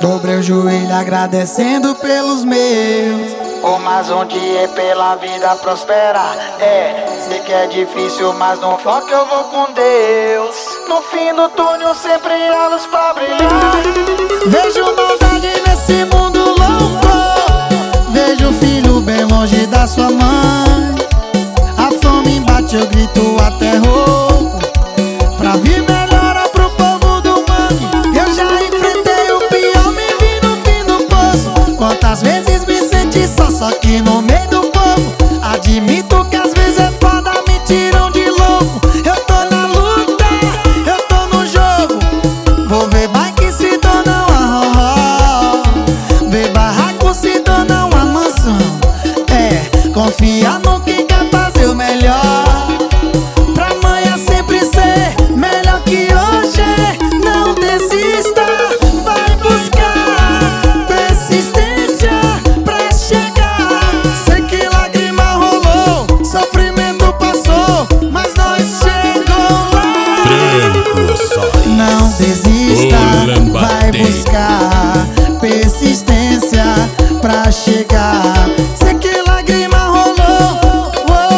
Dobrei o joelho agradecendo pelos meus. Oh, mas um dia é pela vida prosperar. Sei que é difícil, mas no foco eu vou com Deus. No fim do túnel sempre há luz pra brilhar. Vejo maldade nesse mundo louco. Vejo o filho bem longe da sua mãe. A fome bate, eu grito até rouco. Pra vir melhora pro povo do mangue. Eu já enfrentei o pior, me vi no fim do poço. Quantas vezes me senti só que no meio do povo. Admito que às vezes é foda, me tiram de louco. Eu tô na luta, eu tô no jogo. Vou ver bike se torna uma roró. Ver barraco se torna uma mansão. Confia no que quer fazer o melhor. Pra amanhã sempre ser melhor que hoje. Não desista, vai buscar persistência pra chegar. Sei que lágrima rolou, sofrimento passou, mas nós chegamos lá. Não desista, vai buscar persistência pra chegar. Sei que lágrima rolou,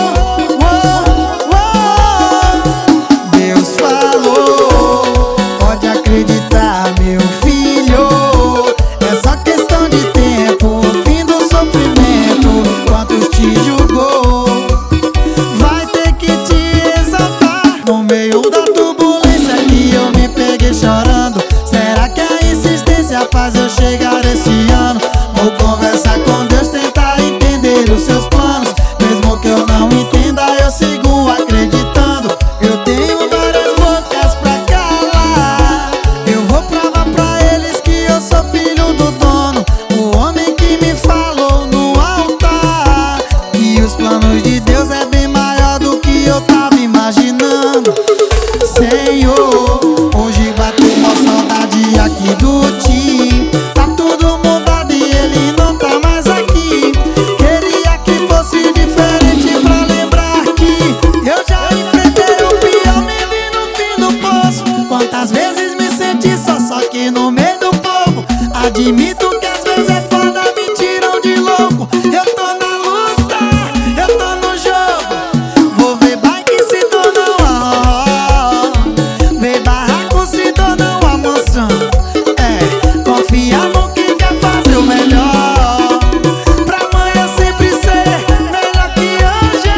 Deus falou, pode acreditar, meu filho. É só questão de tempo, o fim do sofrimento. Quantos te julgou, vai ter que te exaltar. No meio da turbulência que eu me peguei chorando. Será que a insistência faz eu chegar esse ano? Vou conversar com Deus, tentar entender os seus planos. Mesmo que eu não entenda, eu sigo acreditando. Eu tenho várias bocas pra calar. Eu vou provar pra eles que eu sou filho do dono. O homem que me falou no altar que os planos de Deus é bem maior do que eu tava imaginando. Senhor, hoje bateu uma saudade aqui do time. Tá tudo mudado e ele não tá mais aqui. Queria que fosse diferente pra lembrar que eu já enfrentei o pior, me vi no fim do poço. Quantas vezes me senti só que no meio do povo. Admito que às vezes é foda, me tiram de louco. Eu tô na luta, eu tô no jogo. Vou ver bike se torna uma roró. Ver barraco se torna uma mansão. Confia no que quer fazer o melhor. Pra amanhã sempre ser melhor que hoje.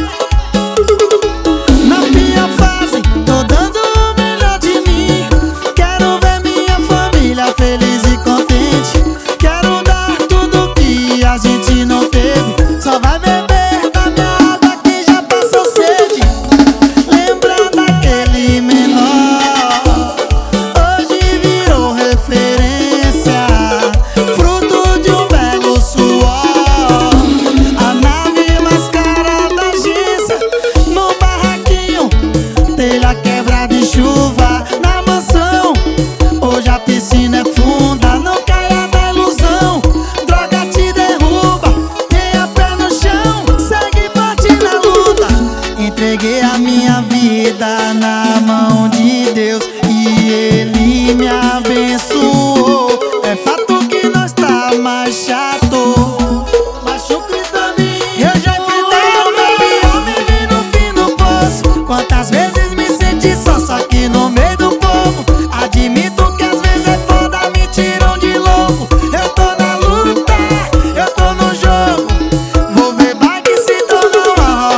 Na pior fase, tô dando o melhor de mim. Quero ver minha família feliz e contente. Quero dar tudo que a gente não teve. Só vai beber da minha água que já passou sede. Lembra daquele menor, hoje virou referência. Fruto de um belo suor. A nave mais cara da agência. No barraquinho, telha quebrada e chuva. Na mansão, hoje a piscina é funda. Não caia na ilusão, droga te derruba. Tenha pé no chão, segue forte na luta. Entreguei a minha vida na mão de Deus e Ele me abençoou. É fato que nós tá mais chato, machuca também. Eu já enfrentei o meu pior, me vi no fim do poço. Quantas vezes me senti só que no meio do povo. Admito que às vezes é foda, me tiram de louco. Eu tô na luta, eu tô no jogo. Vou ver bike se torna uma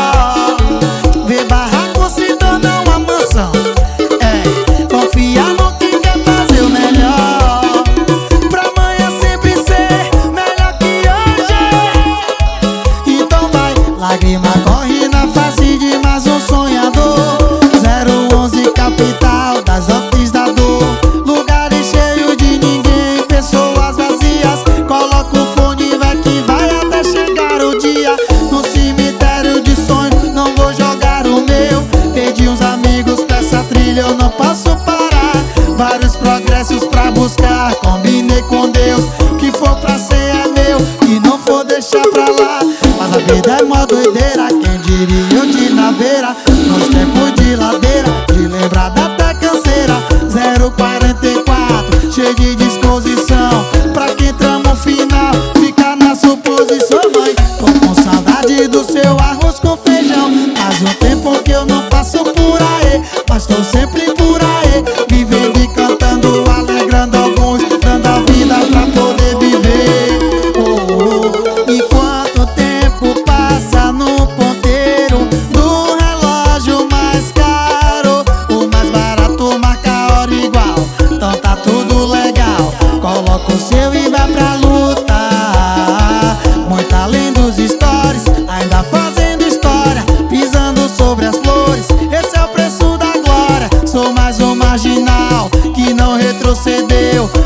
roró. Ver barraco se torna uma mansão. Confia no que quer fazer o melhor. Pra amanhã sempre ser melhor que hoje. Então vai, lágrima corre na face de mais um sonhador. 011 capital das offices da dor. Lugares cheios de ninguém, pessoas vazias. Coloca o fone, vai que vai até chegar o dia. No cemitério de sonhos, não vou jogar o meu. Perdi uns amigos pra essa trilha, eu não posso parar. Vários progressos pra buscar, combinei com Deus. Que for pra ser é meu, que não for deixar pra lá. Mas a vida é mó doideira, quem diria eu de naveira. Nos tempos de ladeira, de lembrar da até canseira. 044, cheio de disposição. perdeu.